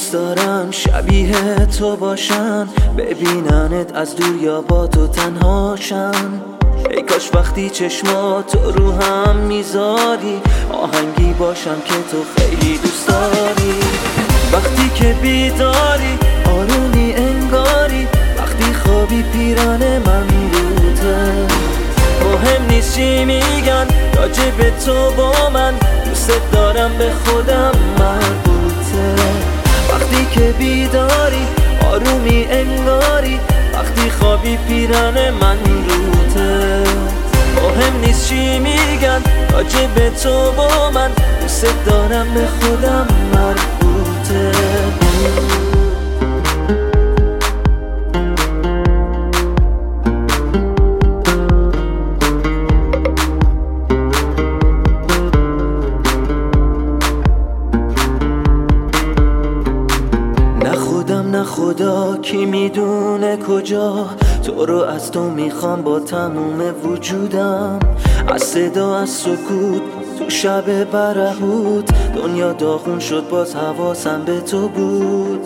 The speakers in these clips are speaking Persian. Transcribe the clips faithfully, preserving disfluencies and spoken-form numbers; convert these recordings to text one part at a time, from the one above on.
دوست دارن شبیه تو باشن، ببیننت از دور یا با تو تنهاشن. ای کاش وقتی چشماتو رو هم میذاری آهنگی باشم که تو خیلی دوست داری. وقتی که بیداری آرومی انگاری، وقتی خوابی پیران من روته. مهم نیست چی میگن راجع به تو با من، دوست دارم به خودم مربوطه. وقتی که بیداری آرومی انگاری، وقتی خوابی پیران من روته. مهم نیست چی میگن راجع به تو با من، دوست دارم به خودم مربوطه. نه خدا کی میدونه کجا تو رو از تو میخوام با تموم وجودم. از صدا از سکوت تو شب برهوت، دنیا داغون شد باز حواسم به تو بود.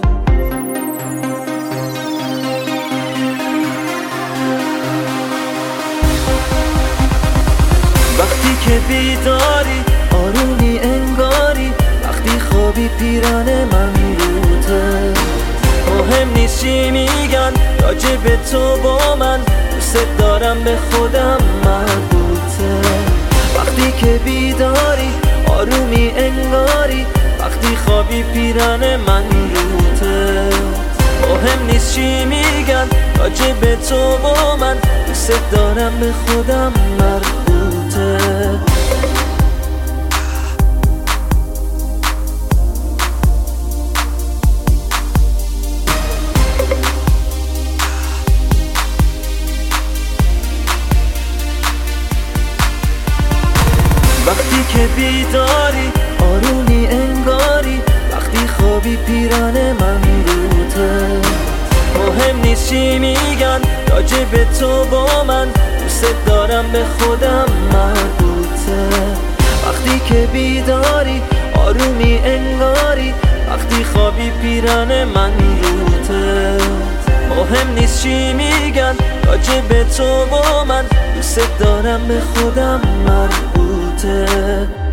وقتی که بیداری آرومی انگاری، وقتی خوابی پیران من روته. مهم نیست چی میگن راجع به تو با من، دوست دارم به خودم مربوطه. وقتی که بیداری آرومی انگاری، وقتی خوابی پیران من روته. مهم نیست چی میگن راجع به تو با من، دوست دارم به خودم مربوطه. وقتی که بیداری آرومی انگاری، وقتی خوابی پیران من روته. مهم نیست چی میگن راجع به تو با من، دوست دارم به خودم مربوطه. وقتی که بیداری آرومی انگاری، وقتی خوابی پیران من روته. مهم نیست چی میگن راجع به تو با من، دوست دارم به خودم مربوطه.